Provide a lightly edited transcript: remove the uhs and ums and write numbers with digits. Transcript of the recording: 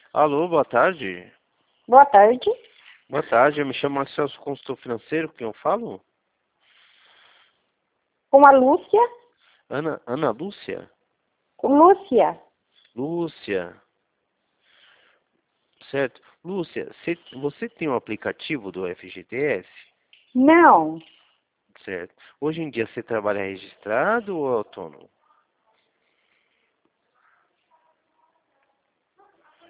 Alô, boa tarde. Boa tarde. Boa tarde, eu me chamo Celso, consultor financeiro, com quem eu falo? Com a Lúcia. Ana Lúcia? Com Lúcia. Lúcia, certo. Lúcia, você tem um aplicativo do FGTS? Não. Certo. Hoje em dia você trabalha registrado ou autônomo?